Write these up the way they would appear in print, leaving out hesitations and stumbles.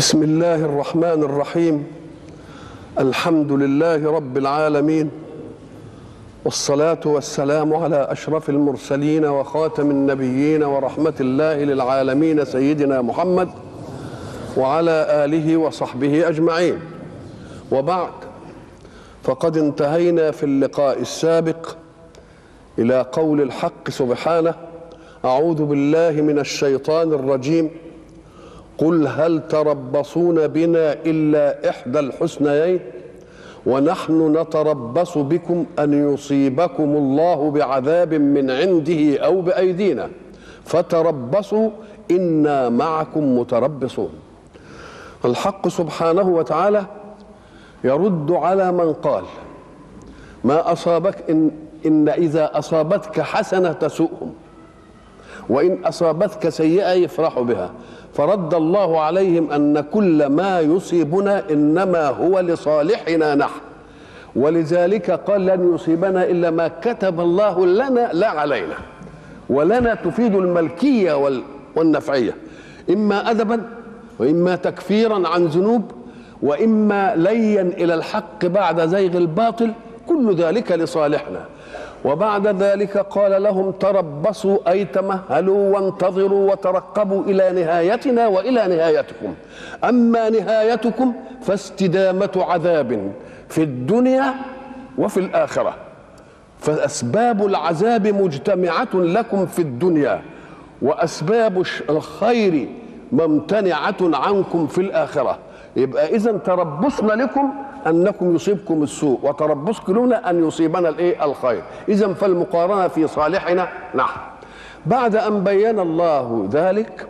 بسم الله الرحمن الرحيم. الحمد لله رب العالمين، والصلاة والسلام على أشرف المرسلين وخاتم النبيين ورحمة الله للعالمين سيدنا محمد وعلى آله وصحبه أجمعين. وبعد، فقد انتهينا في اللقاء السابق إلى قول الحق سبحانه: أعوذ بالله من الشيطان الرجيم، قل هل تربصون بنا إلا إحدى الحسنيين ونحن نتربص بكم أن يصيبكم الله بعذاب من عنده أو بأيدينا فتربصوا إنا معكم متربصون. الحق سبحانه وتعالى يرد على من قال: ما أصابك إن إذا أصابتك حسنة تسؤهم، وإن أصابتك سيئة يفرحوا بها. فرد الله عليهم أن كل ما يصيبنا إنما هو لصالحنا نحن، ولذلك قال: لن يصيبنا إلا ما كتب الله لنا لا علينا. ولنا تفيد الملكية والنفعية، إما أدبا وإما تكفيرا عن ذنوب وإما ليا إلى الحق بعد زيغ الباطل، كل ذلك لصالحنا. وبعد ذلك قال لهم: تربصوا أي تمهلوا وانتظروا وترقبوا إلى نهايتنا وإلى نهايتكم. أما نهايتكم فاستدامة عذاب في الدنيا وفي الآخرة، فأسباب العذاب مجتمعة لكم في الدنيا، وأسباب الخير ممتنعة عنكم في الآخرة. يبقى إذن تربصنا لكم أنكم يصيبكم السوء، وتربصكم لنا أن يصيبنا الخير. إذن فالمقارنة في صالحنا نحن. بعد أن بين الله ذلك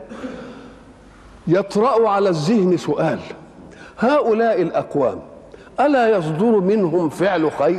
يطرأ على الذهن سؤال: هؤلاء الأقوام ألا يصدر منهم فعل خير؟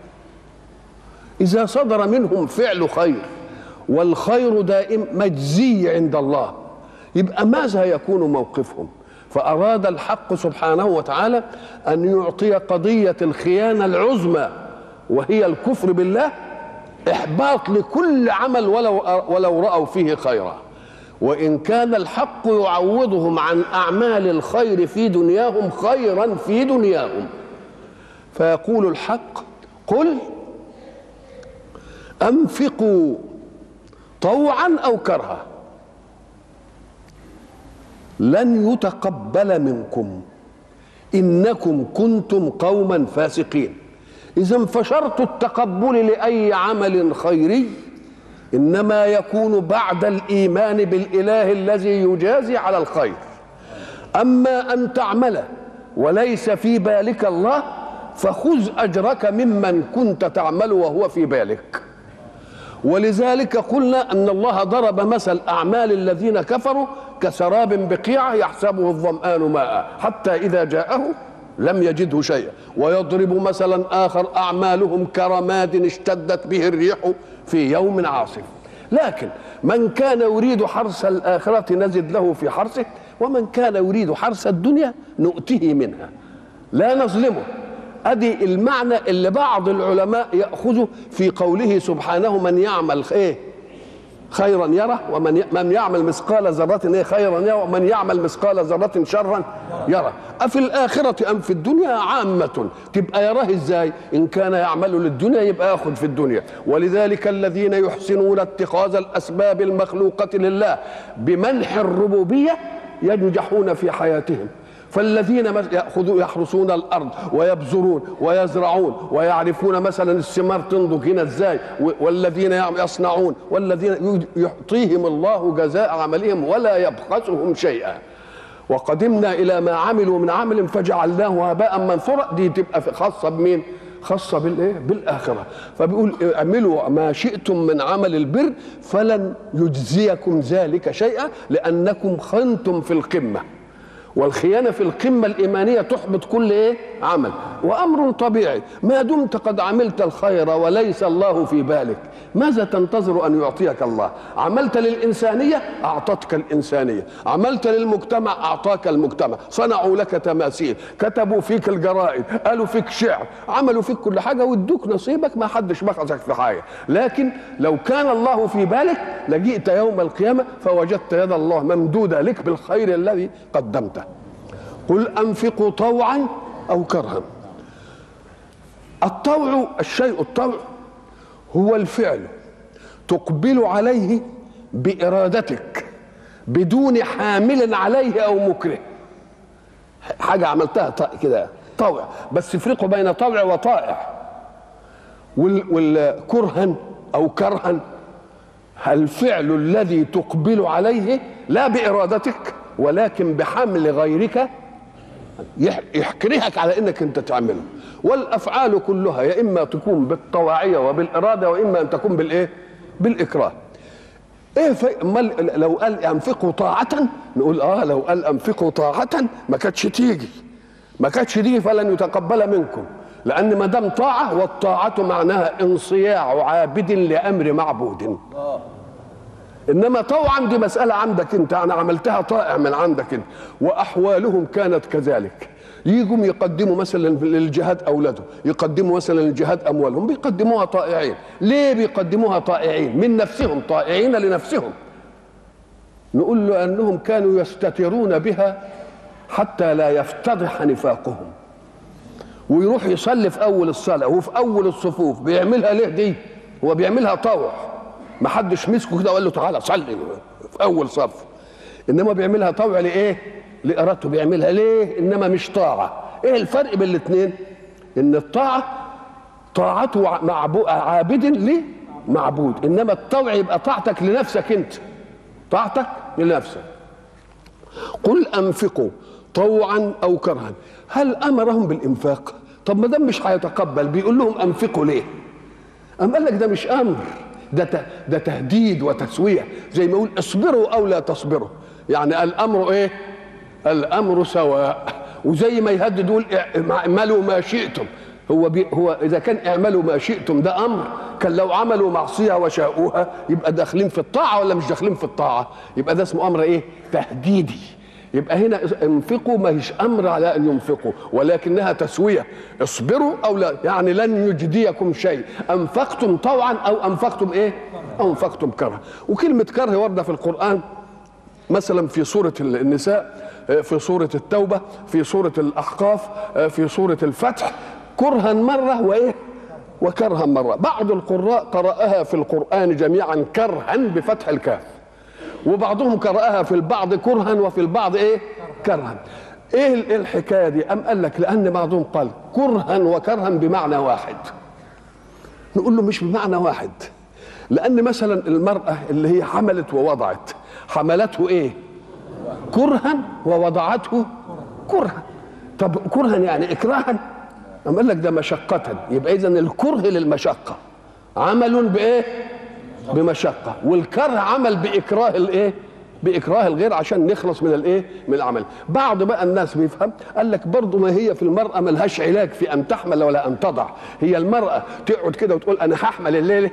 إذا صدر منهم فعل خير والخير دائم مجزي عند الله، يبقى ماذا يكون موقفهم؟ فأراد الحق سبحانه وتعالى أن يعطي قضية الخيانة العظمى وهي الكفر بالله إحباط لكل عمل ولو رأوا فيه خيرا. وإن كان الحق يعوضهم عن أعمال الخير في دنياهم خيرا في دنياهم. فيقول الحق: قل أنفقوا طوعا أو كرها لن يتقبل منكم إنكم كنتم قوما فاسقين. إذن فشرط التقبل لأي عمل خيري إنما يكون بعد الإيمان بالإله الذي يجازي على الخير. أما أن تعمل وليس في بالك الله فخذ أجرك ممن كنت تعمل وهو في بالك. ولذلك قلنا أن الله ضرب مثل أعمال الذين كفروا كسراب بقيعة يحسبه الظمآن ماء حتى إذا جاءه لم يجده شيئا. ويضرب مثلا آخر: أعمالهم كرماد اشتدت به الريح في يوم عاصف. لكن من كان يريد حرث الآخرة نزد له في حرثه، ومن كان يريد حرث الدنيا نؤته منها لا نظلمه. ادي المعنى اللي بعض العلماء ياخذه في قوله سبحانه: من يعمل خيرا يره، ومن يعمل مثقال ذره خيرا يره، ومن يعمل مثقال ذره شرا يره. أفي الآخرة أم في الدنيا عامة. تبقى يراه ازاي؟ إن كان يعمل للدنيا يبقى ياخذ في الدنيا. ولذلك الذين يحسنون اتخاذ الأسباب المخلوقة لله بمنح الربوبية ينجحون في حياتهم. فالذين يحرسون الأرض ويبذرون ويزرعون ويعرفون مثلا الثمار تنضج هنا ازاي، والذين يصنعون، والذين يعطيهم الله جزاء عملهم ولا يبخسهم شيئا. وقدمنا إلى ما عملوا من عمل فجعلناه هباء منثورا. دي تبقى خاصة بمين؟ خاصة بالآخرة. فبيقول: اعملوا ما شئتم من عمل البر فلن يجزيكم ذلك شيئا لأنكم خنتم في القمة. والخيانة في القمة الإيمانية تحبط كل عمل. وأمر طبيعي، ما دمت قد عملت الخير وليس الله في بالك ماذا تنتظر أن يعطيك الله؟ عملت للإنسانية أعطتك الإنسانية، عملت للمجتمع أعطاك المجتمع. صنعوا لك تماثيل، كتبوا فيك الجرائد، قالوا فيك شعر، عملوا فيك كل حاجة وادوك نصيبك، ما حدش بخسك في حاجة. لكن لو كان الله في بالك لجئت يوم القيامة فوجدت يد الله ممدودة لك بالخير الذي قدمته. قل أنفقوا طوعا أو كرها. الطوع، الشيء الطوع هو الفعل تقبل عليه بإرادتك بدون حامل عليه أو مكره. حاجة عملتها كده طوع، بس افرقوا بين طوع وطائع. والكرها أو كرها الفعل الذي تقبل عليه لا بإرادتك ولكن بحمل غيرك يحكرهك على انك انت تعمله. والافعال كلها يا اما تكون بالطواعيه وبالاراده واما ان تكون بالايه؟ بالاكراه. ايه لو قال انفقوا طاعه نقول لو قال انفقوا طاعه ما كانتش تيجي فلن يتقبل منكم، لان ما دام طاعه والطاعه معناها انصياع عابد لامر معبود. انما طوعا دي مساله عندك انت، انا عملتها طائع من عندك انت. واحوالهم كانت كذلك، يجوا يقدموا مثلا للجهاد اولادهم، يقدموا مثلا للجهاد اموالهم، بيقدموها طائعين. ليه بيقدموها طائعين؟ من نفسهم، طائعين لنفسهم. نقول له انهم كانوا يستترون بها حتى لا يفتضح نفاقهم. ويروح يصلي في اول الصلاه وفي اول الصفوف، بيعملها ليه دي؟ هو بيعملها طوع، ما حدش مسكه كده وقال له تعالى صلي في اول صف، انما بيعملها طوع لايه؟ لارادته بيعملها ليه؟ انما مش طاعه. ايه الفرق بين الاثنين؟ ان الطاعه طاعته عابد لمعبود، انما الطوع يبقى طاعتك لنفسك انت، طاعتك لنفسك. قل انفقوا طوعا او كرها. هل امرهم بالانفاق؟ طب ما دام مش هيتقبل بيقول لهم انفقوا ليه؟ قام قال لك ده مش امر، ده تهديد وتسويه، زي ما يقول اصبروا او لا تصبروا، يعني الامر ايه؟ الامر سواء. وزي ما يهدد يقول اعملوا ما شئتم، هو اذا كان اعملوا ما شئتم ده امر، كان لو عملوا معصيه وشاءوها يبقى داخلين في الطاعه ولا مش داخلين في الطاعه؟ يبقى ده اسمه امر ايه؟ تهديدي. يبقى هنا انفقوا ما هيش امر على ان ينفقوا، ولكنها تسويه، اصبروا او لا، يعني لن يجديكم شيء انفقتم طوعا او انفقتم ايه؟ او انفقتم كره. وكلمه كره وارده في القران مثلا في سوره النساء، في سوره التوبه، في سوره الاحقاف، في سوره الفتح، كرها مره وايه؟ وكرها مره. بعض القراء قرأها في القران جميعا كرها بفتح الكاف، وبعضهم قرأها في البعض كرها وفي البعض ايه؟ كرها. ايه الحكايه دي؟ ام قال لك لان بعضهم قال كرها وكرها بمعنى واحد. نقول له مش بمعنى واحد، لان مثلا المراه اللي هي حملت ووضعت، حملته ايه؟ كرها ووضعته كرها. طب كرها يعني اكراها؟ ام قال لك ده مشقه، يبقى اذا الكره للمشقه، عمل بايه؟ بمشقه، والكره عمل باكراه الايه؟ باكراه الغير عشان نخلص من الايه؟ من العمل. بعض بقى الناس بيفهم قال لك برضه ما هي في المراه ملهاش علاج في ان تحمل ولا ان تضع. هي المراه تقعد كده وتقول انا هحمل الليله،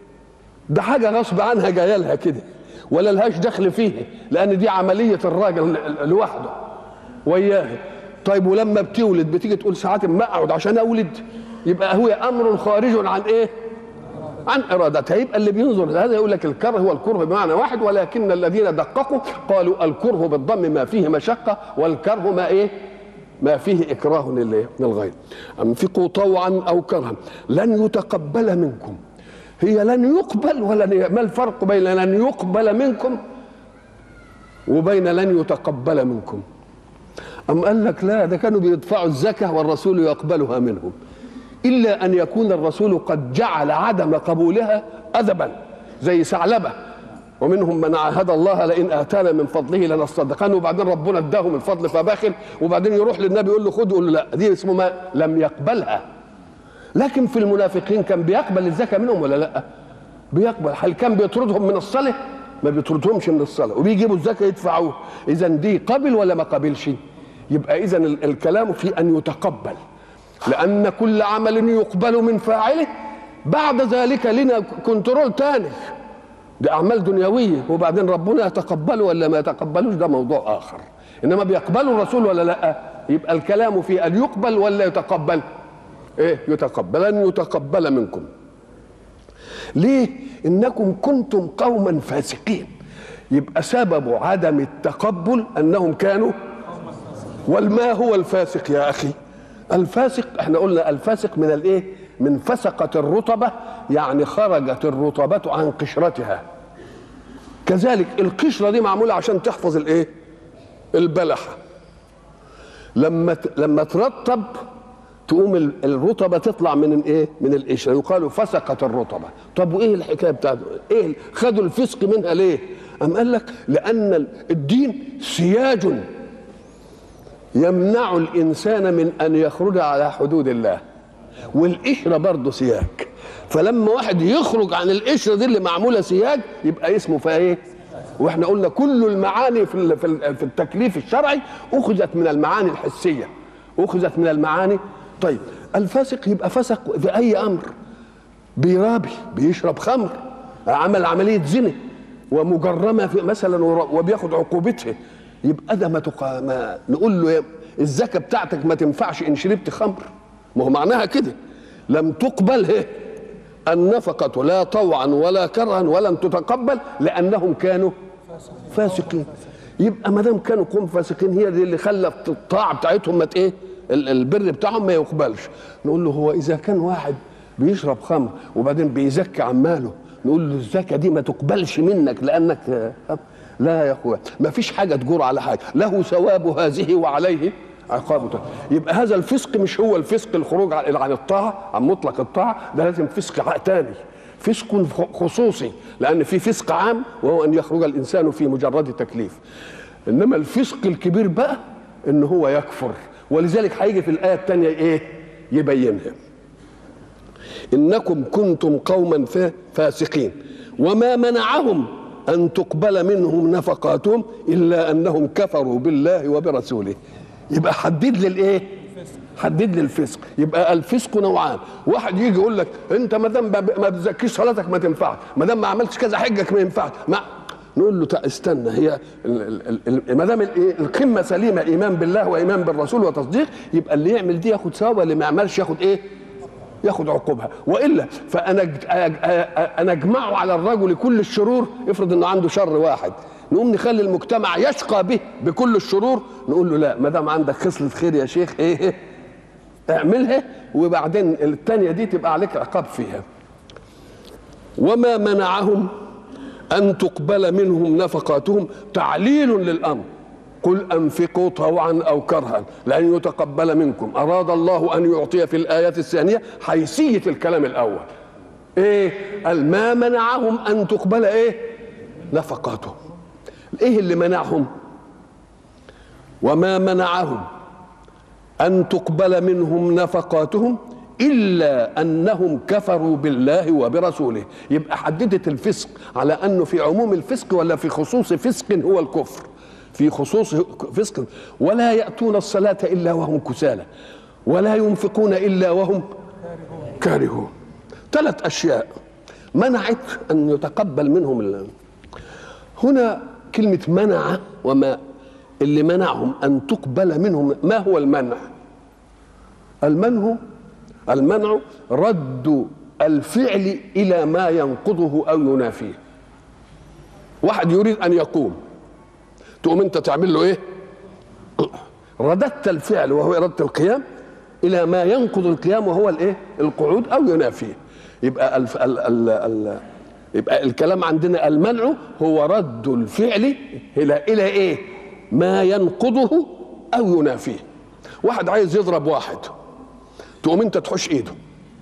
ده حاجه غصب عنها جايه لها كده ولا لهاش دخل فيه، لان دي عمليه الراجل لوحده وياه. طيب ولما بتولد بتيجي تقول ساعات ما اقعد عشان اولد، يبقى هو امر خارج عن ايه؟ عن ارادتها. يبقى اللي بينظر لهذا يقول لك الكره هو الكره بمعنى واحد، ولكن الذين دققوا قالوا الكره بالضم ما فيه مشقه، والكره ما ايه؟ ما فيه اكراه للغير. انفقوا طوعا او كرها لن يتقبل منكم. هي لن يقبل ولا ما الفرق بين لن يقبل منكم وبين لن يتقبل منكم؟ أم قال لك لا، ده كانوا بيدفعوا الزكاة والرسول يقبلها منهم، إلا أن يكون الرسول قد جعل عدم قبولها أدبا، زي ثعلبة ومنهم من عاهد الله لئن آتانا من فضله لنصدقن، وبعدين ربنا اداهم الفضل فبخل، وبعدين يروح للنبي يقول له خد، يقول له لا، دي اسمه ما لم يقبلها. لكن في المنافقين كان بيقبل الزكاة منهم ولا لا؟ بيقبل. هل كان بيطردهم من الصلاة؟ ما بيطردهمش من الصلاة، وبيجيبوا الزكاة يدفعوه. إذا دي قبل ولا ما قبلش؟ يبقى إذا الكلام في أن يتقبل، لأن كل عمل يقبل من فاعله بعد ذلك لنا كنترول تاني، دي أعمال دنيوية، وبعدين ربنا يتقبله ولا ما يتقبلوش ده موضوع آخر. إنما بيقبلوا الرسول ولا لا؟ يبقى الكلام في أن يقبل ولا يتقبل؟ إيه؟ يتقبل. لن يتقبل منكم. ليه؟ إنكم كنتم قوما فاسقين. يبقى سبب عدم التقبل أنهم كانوا والما هو الفاسق يا اخي؟ الفاسق احنا قلنا الفاسق من الايه؟ من فسقة الرطبة، يعني خرجت الرطبة عن قشرتها. كذلك القشرة دي معمولة عشان تحفظ الايه؟ البلحة. لما ترطب تقوم الرطبة تطلع من الايه؟ من القشرة، يقال فسقت الرطبة. طب وايه الحكاية بتاعته؟ ايه خدوا الفسق منها ليه؟ أم قال لك لأن الدين سياج يمنع الإنسان من أن يخرج على حدود الله، والقشرة برضه سياج. فلما واحد يخرج عن القشرة دي اللي معمولة سياج يبقى اسمه فيها ايه؟ واحنا قلنا كل المعاني في التكليف الشرعي أخذت من المعاني الحسية، أخذت من المعاني. طيب الفاسق يبقى فسق في أي أمر، بيرابي، بيشرب خمر، عمل عملية زنا ومجرمة في مثلا وبياخد عقوبتها، يبقى ده ما نقول له الزكاة بتاعتك ما تنفعش إن شربت خمر. ما هو معناها كده لم تقبل النفقة لا طوعا ولا كرها ولن تتقبل لأنهم كانوا فاسقين. يبقى ما دام كانوا قوم فاسقين هي دي اللي خلت الطاعة بتاعتهم ما ايه؟ البر بتاعهم ما يقبلش. نقول له هو إذا كان واحد بيشرب خمر وبعدين بيزكي عن ماله، نقول له الزكاة دي ما تقبلش منك لأنك لا يا أخويا، ما فيش حاجة تجور على حاجة، له ثواب هذه وعليه عقابته. يبقى هذا الفسق مش هو الفسق الخروج عن الطاعة، عن مطلق الطاعة، ده لازم فسق تاني، فسق خصوصي، لأن في فسق عام وهو أن يخرج الإنسان في مجرد تكليف. إنما الفسق الكبير بقى إن هو يكفر، ولذلك هيجي في الآية الثانية إيه؟ يبينها. إنكم كنتم قوما فاسقين وما منعهم أن تقبل منهم نفقاتهم إلا أنهم كفروا بالله وبرسوله. يبقى حدد للإيه؟ حدد للفسق. يبقى الفسق نوعان، واحد يجي يقول لك أنت ما دام ما بتزكيش صلاتك ما تنفعش، ما دام ما عملتش كذا حجك ما ينفعش، نقول له استنى، هي ما دام القمه سليمه ايمان بالله وايمان بالرسول وتصديق، يبقى اللي يعمل دي ياخد ثواب، اللي ما يعملش ياخد ايه؟ ياخد عقوبها. والا فانا اجمعه على الرجل كل الشرور، افرض انه عنده شر واحد، نقوم نخلي المجتمع يشقى به بكل الشرور، نقول له لا، ما دام عندك خصله خير يا شيخ ايه اعملها، وبعدين الثانيه دي تبقى عليك عقاب فيها. وما منعهم أن تقبل منهم نفقاتهم تعليل للأمر، قل أنفقوا طوعا أو كرها لن يتقبل منكم. أراد الله أن يعطي في الآية الثانية حيثية الكلام الأول. إيه؟ قال ما منعهم أن تقبل إيه؟ نفقاتهم. إيه اللي منعهم؟ وما منعهم أن تقبل منهم نفقاتهم إلا أنهم كفروا بالله وبرسوله. يبقى حددت الفسق على أنه في عموم الفسق ولا في خصوص فسق هو الكفر، في خصوص فسق. ولا يأتون الصلاة إلا وهم كسالى ولا ينفقون إلا وهم كارهون. 3 أشياء منعت أن يتقبل منهم. هنا كلمة منع، وما اللي منعهم أن تقبل منهم. ما هو المنع؟ المنع رد الفعل إلى ما ينقضه أو ينافيه. واحد يريد أن يقوم، تقوم أنت تعمل له إيه؟ رددت الفعل وهو إرادة القيام إلى ما ينقض القيام وهو الإيه؟ القعود أو ينافيه. يبقى يبقى الكلام عندنا المنع هو رد الفعل إلى إيه؟ ما ينقضه أو ينافيه. واحد عايز يضرب واحد، تقوم انت تحش ايده،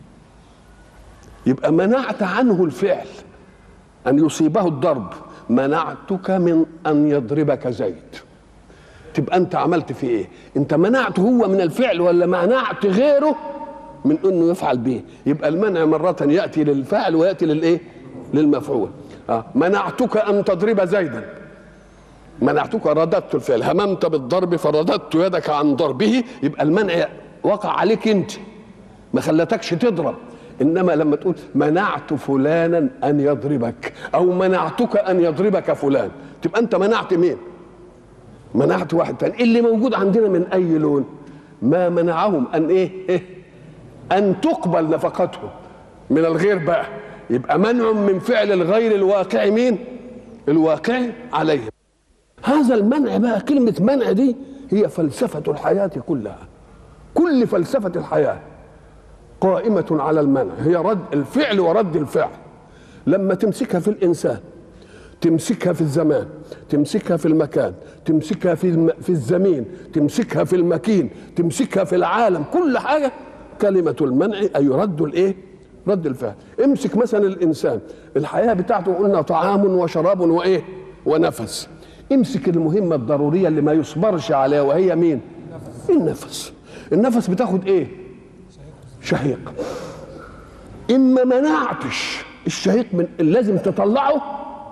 يبقى منعت عنه الفعل ان يصيبه الضرب. منعتك من ان يضربك زيد، تبقى انت عملت فيه ايه؟ انت منعته هو من الفعل ولا منعت غيره من انه يفعل به؟ يبقى المنع مرة ياتي للفاعل وياتي للايه؟ للمفعول. منعتك ان تضرب زيدا، منعتك رددت الفعل، هممت بالضرب فرددت يدك عن ضربه، يبقى المنع وقع عليك انت، ما خلتكش تضرب. انما لما تقول منعت فلانا ان يضربك او منعتك ان يضربك فلان، تبقى انت منعت مين؟ منعت واحد تاني. اللي موجود عندنا من اي لون؟ ما منعهم ان ايه؟ ان تقبل نفقتهم من الغير بقى. يبقى منع من فعل الغير الواقع مين؟ الواقع عليهم. هذا المنع بقى، كلمة منع دي هي فلسفة الحياة كلها. كل فلسفة الحياة قائمة على المنع، هي رد الفعل ورد الفعل. لما تمسكها في الإنسان، تمسكها في الزمان، تمسكها في المكان، تمسكها في الزمين، تمسكها في المكين، تمسكها في العالم، كل حاجة كلمة المنع أي رد الإيه؟ رد الفعل. امسك مثلا الإنسان، الحياة بتاعته قلنا طعام وشراب وإيه؟ ونفس. امسك المهمة الضرورية اللي ما يصبرش عليها، وهي مين؟ النفس. النفس بتاخد إيه؟ شهيق. إما منعتش الشهيق من لازم تطلعه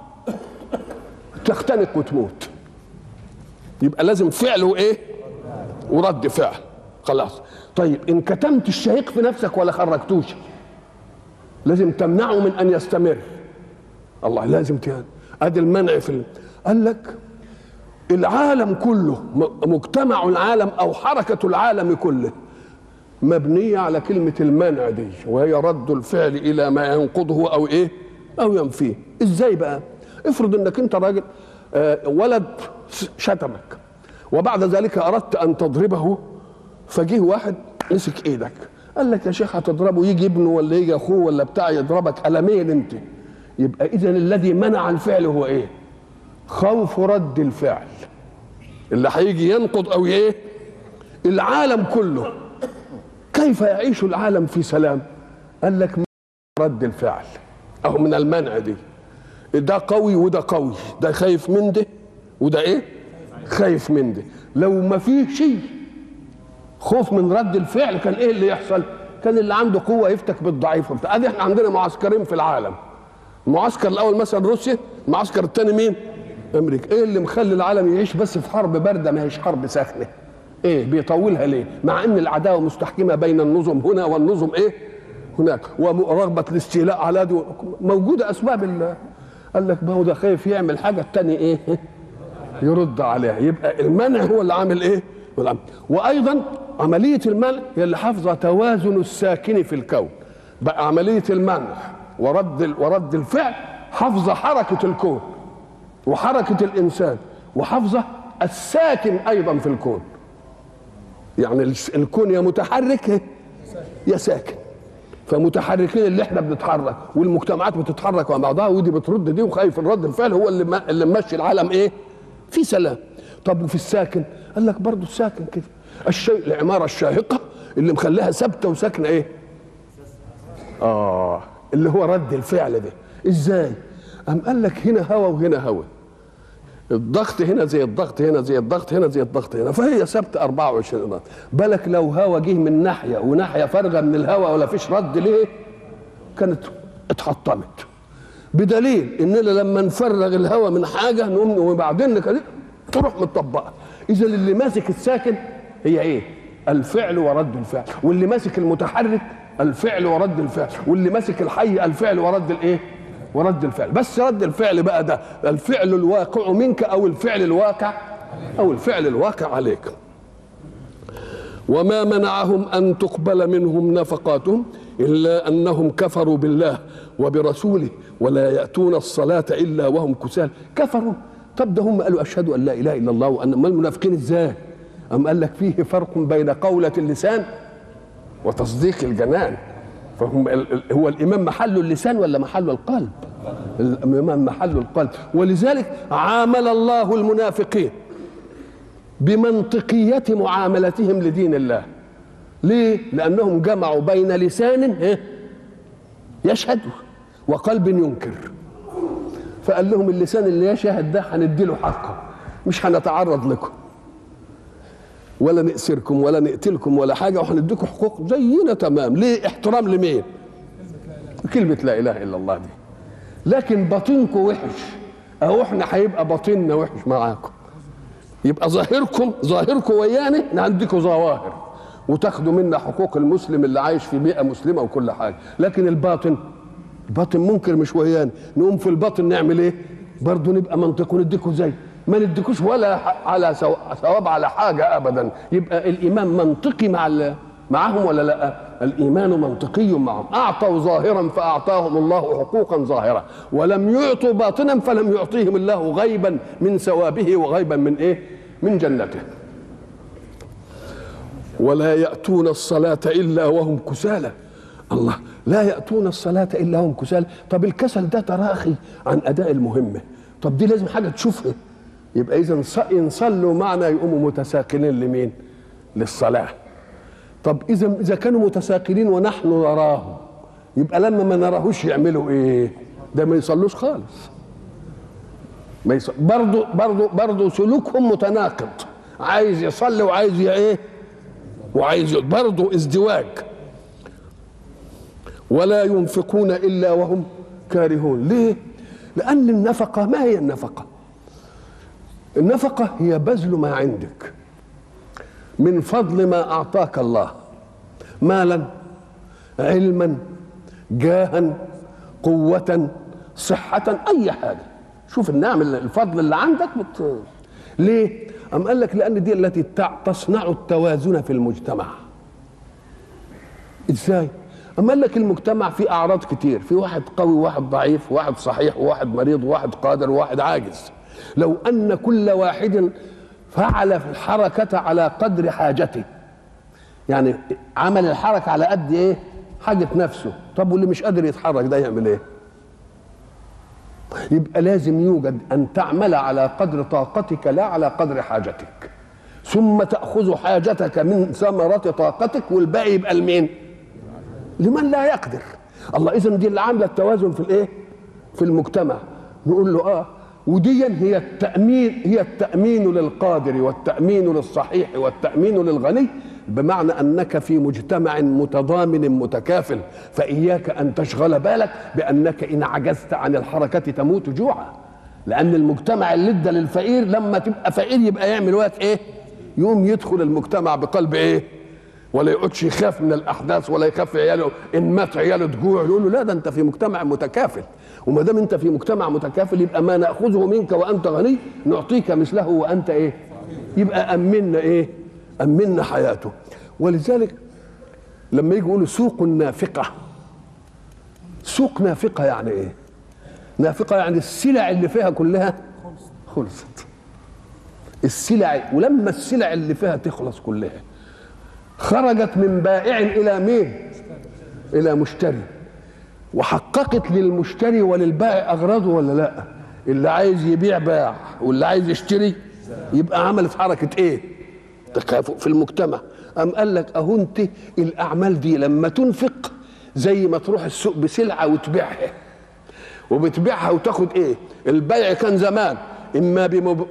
تختنق وتموت. يبقى لازم فعل وايه؟ ورد فعل. خلاص. طيب ان كتمت الشهيق في نفسك ولا خرجتوش، لازم تمنعه من ان يستمر. الله لازم ادي المنع قال لك العالم كله، مجتمع العالم او حركة العالم كله مبنية على كلمة المنع دي، وهي رد الفعل الى ما ينقضه او ايه؟ او ينفيه. ازاي بقى؟ افرض انك انت راجل ولد شتمك، وبعد ذلك اردت ان تضربه، فجيه واحد مسك ايدك قال لك يا شيخ هتضربه، يجي ابنه ولا يجي اخوه ولا بتاع يضربك قلمين انت. يبقى اذا الذي منع الفعل هو ايه؟ خوف رد الفعل اللي هيجي ينقض او ايه؟ العالم كله كيف يعيش العالم في سلام؟ قال لك رد الفعل اهو من المنع دي. ده قوي وده قوي، ده خايف من ده وده ايه؟ خايف من ده. لو ما فيه شيء خوف من رد الفعل كان ايه اللي يحصل؟ كان اللي عنده قوه يفتك بالضعيف وبتاع. ادي احنا عندنا معسكرين في العالم، المعسكر الاول مثلا روسيا، المعسكر الثاني مين؟ امريكا. ايه اللي مخلي العالم يعيش بس في حرب بارده ما هيش حرب ساخنه؟ ايه بيطولها ليه؟ مع ان العداوه مستحكمه بين النظم هنا والنظم ايه؟ هناك، ورغبه الاستيلاء على دي موجوده. اسباب قال لك ما هو ده خايف يعمل حاجه الثاني ايه؟ يرد عليها. يبقى المنع هو اللي عامل ايه؟ وايضا عمليه المنع هي اللي حافظه توازن الساكن في الكون. بقى عمليه المنع ورد الفعل حافظه حركه الكون وحركه الانسان، وحافظه الساكن ايضا في الكون. يعني الكون يا متحرك يا ساكن، فمتحركين اللي احنا بنتحرك والمجتمعات بتتحرك مع بعضها، ودي بترد دي، وخايف الرد الفعل هو اللي ماشي العالم ايه؟ في سلام. طب وفي الساكن؟ قال لك برضه الساكن كده الشيء، العماره الشاهقه اللي مخليها ثابته وساكنه ايه؟ اللي هو رد الفعل ده. ازاي؟ قال لك هنا هوا وهنا هوا، الضغط هنا زي الضغط هنا، زي الضغط هنا زي الضغط هنا، فهي ثابته 24 ضغط. بالك لو هوا جه من ناحيه وناحيه فارغه من الهوا ولا فيش رد ليه؟ كانت اتحطمت. بدليل اننا لما نفرغ الهوا من حاجه نقوم وبعدين كده تروح متطبقه. اذا اللي ماسك الساكن هي ايه؟ الفعل ورد الفعل، واللي ماسك المتحرك الفعل ورد الفعل، واللي ماسك الحي الفعل ورد الايه؟ ورد الفعل. بس رد الفعل بقى ده الفعل الواقع منك او الفعل الواقع او الفعل الواقع عليك. وما منعهم ان تقبل منهم نفقاتهم الا انهم كفروا بالله وبرسوله ولا ياتون الصلاه الا وهم كسالى. كفروا. طب ده هم قالوا اشهد ان لا اله الا الله وان ما المنافقين ازاي؟ قال لك فيه فرق بين قولة اللسان وتصديق الجنان. فهم هو الإمام محله اللسان ولا محله القلب؟ الإمام محله القلب. ولذلك عامل الله المنافقين بمنطقية معاملتهم لدين الله. ليه؟ لأنهم جمعوا بين لسان يشهد وقلب ينكر. فقال لهم اللسان اللي يشهد ده هنديله حقه، مش هنتعرض لكم ولا نأسركم ولا نقتلكم ولا حاجة، وهنديكم حقوق زينا تمام. ليه؟ احترام لمين؟ كلمة لا إله إلا الله دي. لكن باطنكم وحش، أهو احنا هيبقى باطننا وحش معاكم. يبقى ظاهركم ويانا نعندكم ظواهر وتاخدوا منا حقوق المسلم اللي عايش في بيئة مسلمة وكل حاجة. لكن الباطن منكر مش ويانا، نقوم في الباطن نعمل ايه؟ برضه نبقى منطق ونديكوا زي ما نديكوش ولا على ثواب على حاجة أبدا. يبقى الإيمان منطقي معهم ولا لا؟ الإيمان منطقي معهم. أعطوا ظاهرا فأعطاهم الله حقوقا ظاهرة، ولم يعطوا باطنا فلم يعطيهم الله غيبا من ثوابه وغيبا من إيه؟ من جنته. ولا يأتون الصلاة إلا وهم كسالى. الله، لا يأتون الصلاة إلا وهم كسالى. طب الكسل ده تراخي عن أداء المهمة، طب دي لازم حاجة تشوفها. يبقى إذا إن صلوا معنا يقوموا متساقلين لمين؟ للصلاة. طب إذا كانوا متساقلين ونحن نراهم، يبقى لما ما نراهوش يعملوا إيه؟ ده ما يصلوش خالص. برضو سلوكهم متناقض، عايز يصلي وعايز ايه؟ وعايز برضو ازدواج. ولا ينفقون الا وهم كارهون. ليه؟ لان النفقه، ما هي النفقه؟ النفقه هي بذل ما عندك من فضل ما اعطاك الله، مالا، علما، جاها، قوه، صحه، اي حاجه. شوف النعم، الفضل اللي عندك ليه؟ أم قال لك لأن دي التي تصنع التوازن في المجتمع. إزاي؟ أم قال لك المجتمع فيه أعراض كتير، في واحد قوي وواحد ضعيف، وواحد صحيح وواحد مريض، وواحد قادر وواحد عاجز. لو أن كل واحد فعل الحركة على قدر حاجته، يعني عمل الحركة على قد إيه؟ حاجة نفسه. طب واللي مش قادر يتحرك ده يعمل إيه؟ يبقى لازم يوجد أن تعمل على قدر طاقتك لا على قدر حاجتك، ثم تأخذ حاجتك من ثمرة طاقتك والباقي يبقى لمين؟ لمن لا يقدر. الله، إذن دي اللي عاملة التوازن في الإيه؟ في المجتمع. نقول له ودي هي التأمين للقادر والتأمين للصحيح والتأمين للغني، بمعنى أنك في مجتمع متضامن متكافل، فإياك أن تشغل بالك بأنك إن عجزت عن الحركة تموت جوعا. لأن المجتمع اللي ادى للفقير لما تبقى فقير يبقى يعمل وقت إيه؟ يوم يدخل المجتمع بقلب إيه؟ ولا يقعدش يخاف من الأحداث، ولا يخاف عياله إن مات عياله تجوع. يقول له لا، ده أنت في مجتمع متكافل، وما دام أنت في مجتمع متكافل يبقى ما نأخذه منك وأنت غني نعطيك مثله وأنت إيه؟ يبقى أمنا إيه؟ أمنا حياته. ولذلك لما يجي يقولوا سوق نافقة، سوق نافقة يعني إيه؟ نافقة يعني السلع اللي فيها كلها خلصت. السلع، ولما السلع اللي فيها تخلص كلها خرجت من بائع إلى مين؟ إلى مشتري، وحققت للمشتري وللبائع أغراضه ولا لا؟ اللي عايز يبيع باع، واللي عايز يشتري يبقى عملت حركة إيه؟ تكافؤ في المجتمع. أم قال لك أهو أنت الأعمال دي لما تنفق زي ما تروح السوق بسلعة وتبيعها، وبتبيعها وتاخد إيه؟ البيع كان زمان إما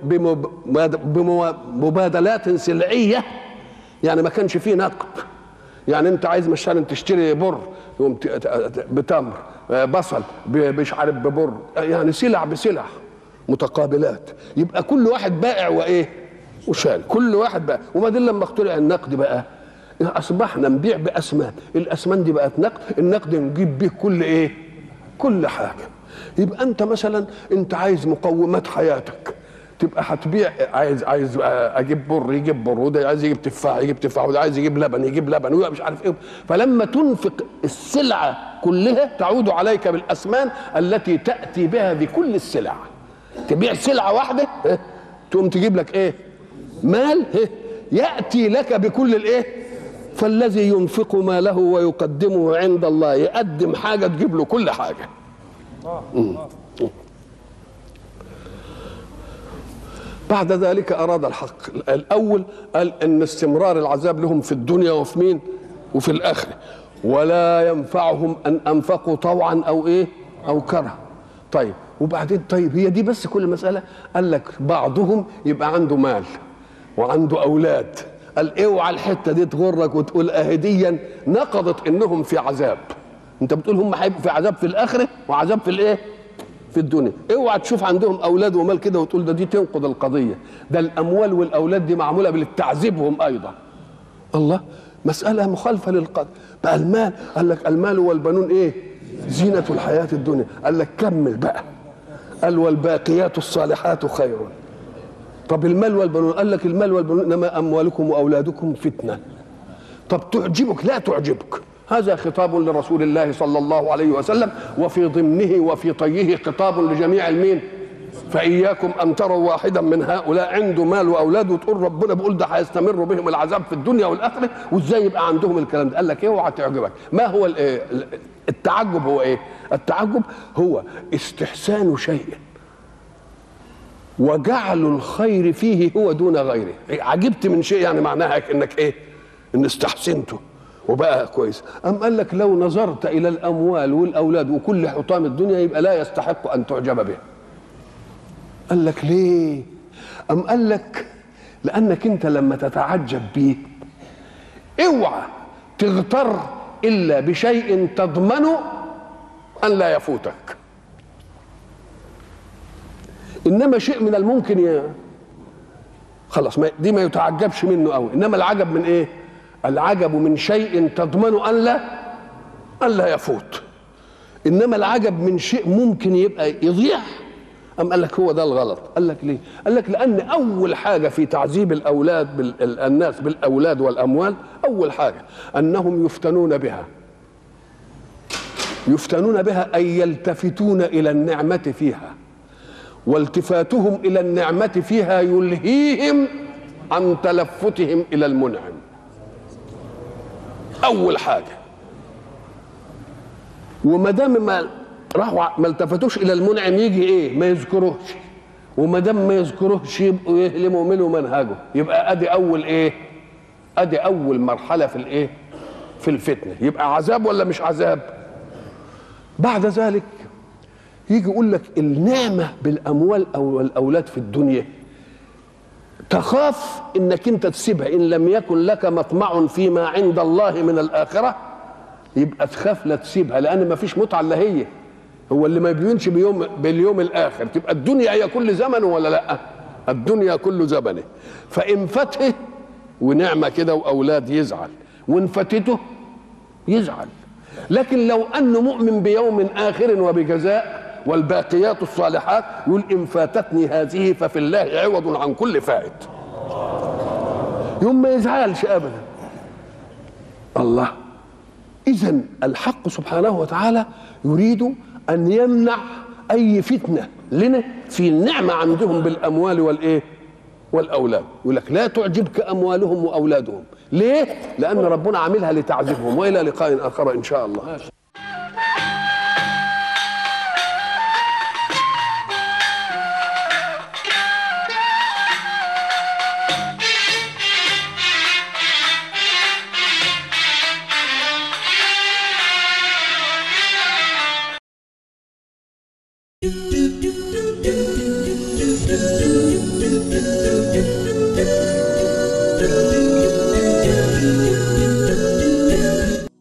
بمبادلات سلعية، يعني ما كانش فيه نقد. يعني أنت عايز مثلا تشتري بر بتمر، بصل مش عارف ببر، يعني سلع بسلع متقابلات، يبقى كل واحد بائع وإيه؟ وشال، كل واحد بقى. وبعدين لما اخترع النقد بقى اصبحنا نبيع باسمان، الاسمان دي بقت نقد، النقد نجيب به كل ايه؟ كل حاجه. يبقى انت مثلا انت عايز مقومات حياتك، تبقى هتبيع، عايز اجيب بر يجيب بر، وده عايز يجيب تفاح يجيب تفاح، وده عايز يجيب لبن يجيب لبن، وده مش عارف ايه. فلما تنفق السلعه كلها تعود عليك بالاسمان التي تاتي بها بكل السلع. تبيع سلعه واحده تقوم تجيب لك ايه؟ مال يأتي لك بكل الايه؟ فالذي ينفق ماله ويقدمه عند الله يقدم حاجة تجيب له كل حاجة. بعد ذلك أراد الحق. الأول قال إن استمرار العذاب لهم في الدنيا وفي مين؟ وفي الآخرة، ولا ينفعهم أن أنفقوا طوعا أو إيه؟ أو كره. طيب وبعدين طيب هي دي بس كل مسألة؟ قال لك بعضهم يبقى عنده مال وعنده أولاد، قال اوعى الحتة دي تغرك وتقول أهديا نقضت إنهم في عذاب. أنت بتقول هم هيبقوا في عذاب في الآخرة وعذاب في الإيه؟ في الدنيا. اوعى تشوف عندهم أولاد ومال كده وتقول ده دي تنقض القضية، ده الأموال والأولاد دي معمولة للتعذيبهم أيضا. الله، مسألة مخالفة للقدر. بقى المال، قال لك المال والبنون إيه؟ زينة الحياة الدنيا. قال لك كمل بقى، قال والباقيات الصالحات خير. طب المال والبنون، قال لك المال والبنون انما اموالكم واولادكم فتنه. طب تعجبك؟ لا تعجبك. هذا خطاب لرسول الله صلى الله عليه وسلم، وفي ضمنه وفي طيه خطاب لجميع المين؟ فإياكم أن تروا واحدا من هؤلاء عنده مال وأولاد وتقول ربنا بيقول ده هيستمر بهم العذاب في الدنيا والآخرة، وإزاي يبقى عندهم الكلام ده؟ قال لك إيه؟ اوعى تعجبك. ما هو التعجب؟ هو إيه؟ التعجب هو استحسان شيء وجعل الخير فيه هو دون غيره. عجبت من شيء يعني معناها إنك إيه؟ إن استحسنته وبقى كويس. أم قال لك لو نظرت إلى الأموال والأولاد وكل حطام الدنيا يبقى لا يستحق أن تعجب به. قال لك ليه؟ أم قال لك لأنك أنت لما تتعجب بيه اوعى تغتر إلا بشيء تضمن أن لا يفوتك. إنما شيء من الممكن خلاص دي ما يتعجبش منه قوي. إنما العجب من إيه؟ العجب من شيء تضمن أن لا يفوت. إنما العجب من شيء ممكن يبقى يضيع. أم قال لك هو ده الغلط. قال لك ليه؟ قال لك لأن أول حاجة في تعذيب الأولاد الناس بالأولاد والأموال، أول حاجة أنهم يفتنون بها. يفتنون بها أي يلتفتون إلى النعمة فيها، والتفاتهم إلى النعمة فيها يلهيهم عن تلفتهم إلى المنعم. أول حاجة. وما دام ما التفتوش الى المنعم يجي ايه؟ ما يذكروهش. وما دام ما يذكروهش يبقوا يهلموا منه منهجه. يبقى ادي اول ايه؟ ادي اول مرحله في الايه؟ في الفتنه. يبقى عذاب ولا مش عذاب؟ بعد ذلك يجي يقول لك النعمه بالاموال او الاولاد في الدنيا تخاف انك انت تسيبها ان لم يكن لك مطمع فيما عند الله من الاخره، يبقى تخاف لا تسيبها، لان ما فيش متعه الا هي. هو اللي ما بيبينش باليوم الاخر. تبقى الدنيا هي كل زمن ولا لا؟ الدنيا كل زمنه. فان فته ونعمه كده واولاد يزعل، وان فاتته يزعل. لكن لو انه مؤمن بيوم اخر وبجزاء والباقيات الصالحات يقول ان فاتتني هذه ففي الله عوض عن كل فائت. يوم ما يزعلش ابدا. الله. إذن الحق سبحانه وتعالى يريد أن يمنع أي فتنة لنا في النعمة عندهم بالأموال والإيه؟ والأولاد. يقول لك لا تعجبك أموالهم وأولادهم. ليه؟ لأن ربنا عاملها لتعذبهم. وإلى لقاء آخر إن شاء الله.